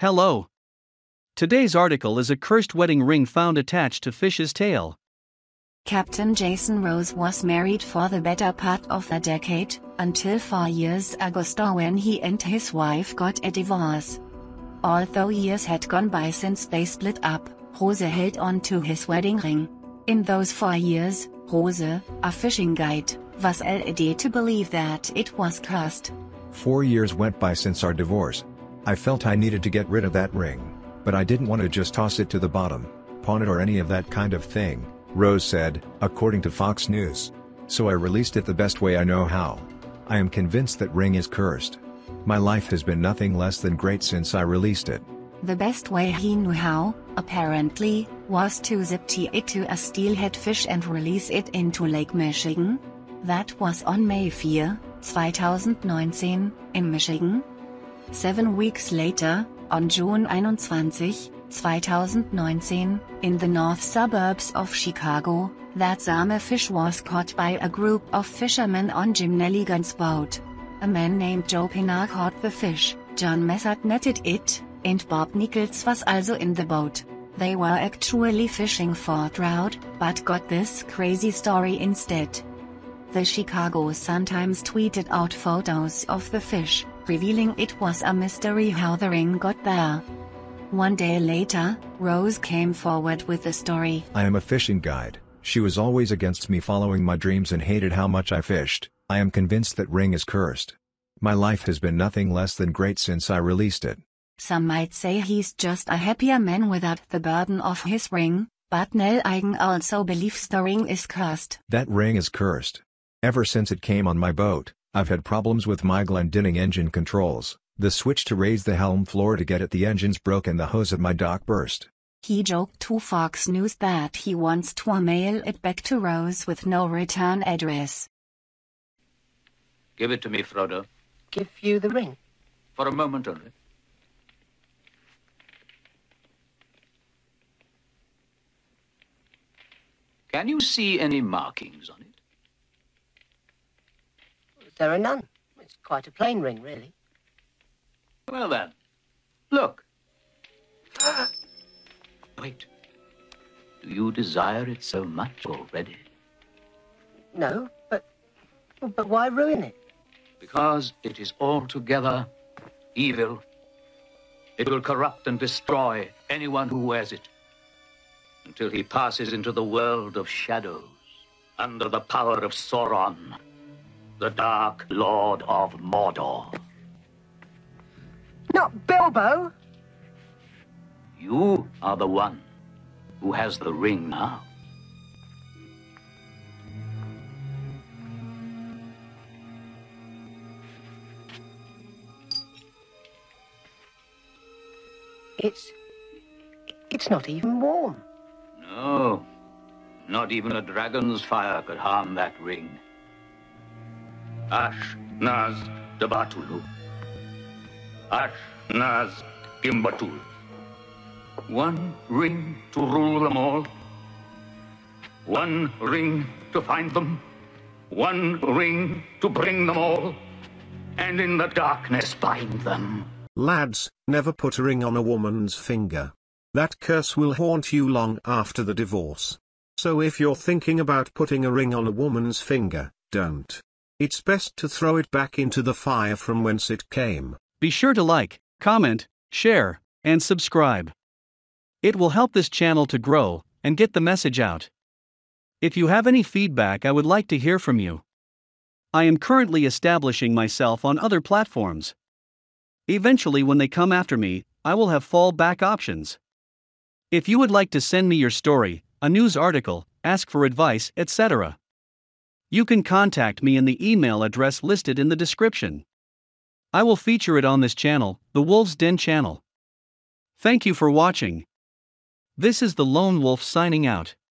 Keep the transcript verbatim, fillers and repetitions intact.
Hello. Today's article is a cursed wedding ring found attached to fish's tail. Captain Jason Rose was married for the better part of a decade, until four years ago when he and his wife got a divorce. Although years had gone by since they split up, Rose held on to his wedding ring. In those four years, Rose, a fishing guide, was led to believe that it was cursed. Four years went by since our divorce. I felt I needed to get rid of that ring, but I didn't want to just toss it to the bottom, pawn it or any of that kind of thing, Rose said, according to Fox News. So I released it the best way I know how. I am convinced that ring is cursed. My life has been nothing less than great since I released it. The best way he knew how, apparently, was to zip tie it to a steelhead fish and release it into Lake Michigan. That was on May fourth, twenty nineteen, in Michigan. Seven weeks later, on June einundzwanzigsten, twenty nineteen, in the north suburbs of Chicago, that same fish was caught by a group of fishermen on Jim Nelligan's boat. A man named Joe Pina caught the fish, John Messert netted it, and Bob Nichols was also in the boat. They were actually fishing for trout, but got this crazy story instead. The Chicago Sun-Times tweeted out photos of the fish, revealing it was a mystery how the ring got there. One day later, Rose came forward with the story. I am a fishing guide. She was always against me following my dreams and hated how much I fished. I am convinced that ring is cursed. My life has been nothing less than great since I released it. Some might say he's just a happier man without the burden of his ring, but Nelligan also believes the ring is cursed. That ring is cursed. Ever since it came on my boat, I've had problems with my Glendinning engine controls. The switch to raise the helm floor to get at the engines broke and the hose at my dock burst. He joked to Fox News that he wants to mail it back to Rose with no return address. Give it to me, Frodo. Give you the ring? For a moment only. Can you see any markings on it? There are none. It's quite a plain ring, really. Well then, look. Wait. Do you desire it so much already? No, but... but why ruin it? Because it is altogether evil. It will corrupt and destroy anyone who wears it, until he passes into the world of shadows, under the power of Sauron, the Dark Lord of Mordor. Not Bilbo! You are the one who has the ring now. It's... it's not even warm. No, not even a dragon's fire could harm that ring. Ash Naz Dabatulu. Ash Naz Gimbatul. One ring to rule them all. One ring to find them. One ring to bring them all. And in the darkness bind them. Lads, never put a ring on a woman's finger. That curse will haunt you long after the divorce. So if you're thinking about putting a ring on a woman's finger, don't. It's best to throw it back into the fire from whence it came. Be sure to like, comment, share, and subscribe. It will help this channel to grow and get the message out. If you have any feedback, I would like to hear from you. I am currently establishing myself on other platforms. Eventually, when they come after me, I will have fallback options. If you would like to send me your story, a news article, ask for advice, et cetera, you can contact me in the email address listed in the description. I will feature it on this channel, the Wolf's Den channel. Thank you for watching. This is the Lone Wolf signing out.